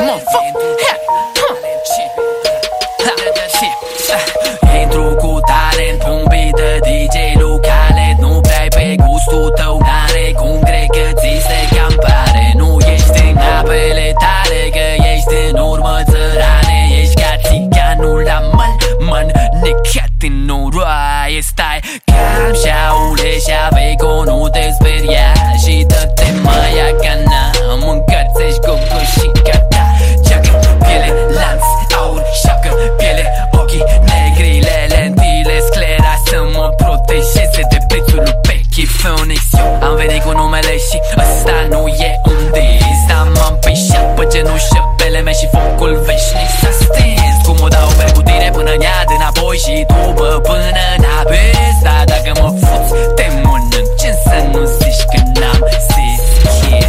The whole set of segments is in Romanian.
Intru cu talent, un beat de DJ Lucalet. Nu prea pe gustul tău, n-are cum cred că ți se cam pare. Nu ești în apele tale, că ești în urmă țărane. Ești ca țiganul la măn, necat în noroaie. Stai calm și aule și aveco, nu te speria. Și dă-te maia că n-am mâncat, ți-ești gogoșica ta. Ceacă, piele, lanț, aur, șapcă, piele, ochii negri, lentile, sclera să mă protejeze de prețul lui Pechi Phoenix. Am venit cu numele și ăsta nu e un dis. M-am pișat pe genușă pe leme și focul veșnic s-a stins. Cum o dau pe cu tine până în iad, înapoi și după până în abis. Dar dacă mă fuți, te mănânc, ce să nu zici că n-am zis, kid?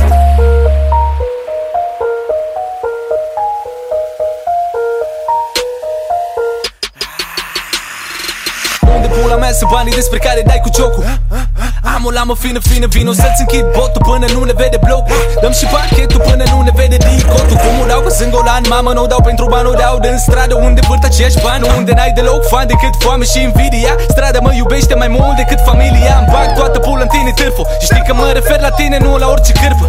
Unde pula mea sunt banii despre care dai cu jocul? Am o lamă fină, vino să-ți închid botul până nu ne vede blocul. Dăm și pachetul până nu ne vede dicotul. Cum o dau că sunt golan, mamă, n-o dau pentru bani, o dau din stradă unde vârt aceeași bani. Unde n-ai deloc fan decât foame și invidia. Strada mă iubește mai mult decât familia. Îmi bag toată pula în tine, târfo. Și știi că mă refer la tine, nu la orice cârpă.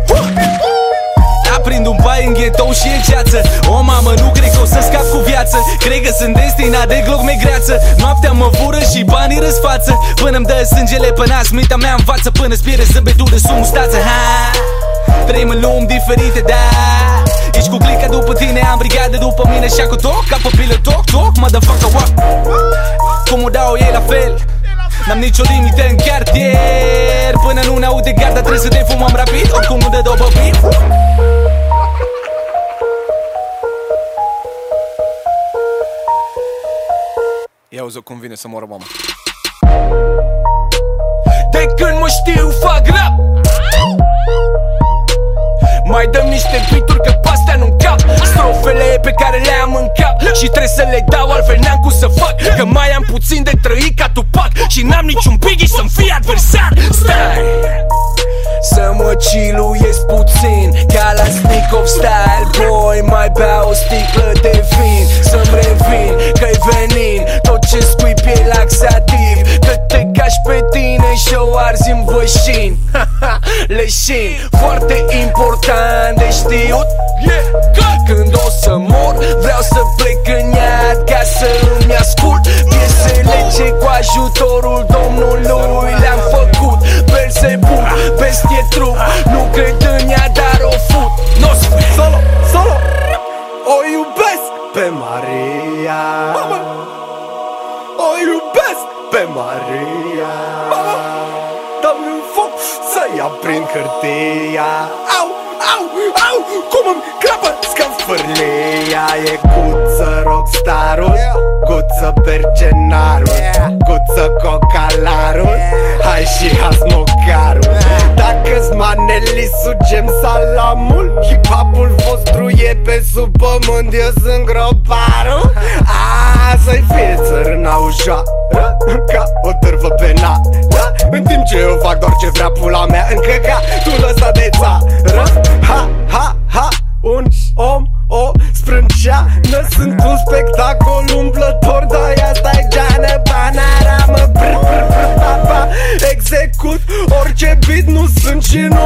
Aprind un pai în ghetou și e ceață. O mamă, nu cred că o să scap cu viață. Cred că sunt destinat de gloc megreață. Noaptea mă fură și banii răsfață. Până-mi dă sângele pe nas, mintea mea învață. Până-ți pierde zâmbetul de sub mustață. Trăim în lumi diferite, da. Ești cu clica după tine, am brigadă după mine. Și cu toc, ca pe pilă, toc, motherfucker, what? Cum o dau ei la fel. N-am nicio limită în cartier. Până nu ne aude garda, trebuie să te fumăm rapid. Oricum nu dă două beat. Ia uzi-o cum vine să moră mama. De când mă știu fac rap. Mai dăm niște beat-uri că pe-astea nu-mi cap. Strofele pe care le-am în cap și trebuie să le dau, altfel n-am cum să fac. Că mai am puțin de trăit ca Tupac și n-am niciun Biggie să-mi fie adversar. Stai să mă chiluiesc puțin, ca la Sneak of Style. Boy, mai beau o sticlă de vin, să-mi revin că-i venin. Tot ce scuip e laxativ, că te cași pe tine și-o arzi în vășin. Leșin, foarte important de știut. Când o să mor, vreau să plec în iad ca să îmi ascult piesele ce cu ajutorul Domnului le-am făcut. Belzebub, bestie trup, nu cred în ea, dar o fut. N-o spune solo, o iubesc pe Maria. O iubesc pe Maria. Dă-mi foc să-i aprind hârtia. Au, cum îmi crapă scăfârlia. E Guță rockstarul, Guță bergenarul, Guță cocalarul, hai și hasmocarul. Dacă-s maneli sugem salamul, hip-hopul vostru e pe sub pământ, eu sunt grobarul. Să-i fie țărâna ușoară, ca o târvă pe nară. În timp ce eu fac doar ce vrea pula mea, încă gatul ăsta de țară. Ha, un om, o sprânceană. Sunt un spectacol umblător, dar asta-i geană. Panaramă, papa. Execut orice beat, nu sunt și nu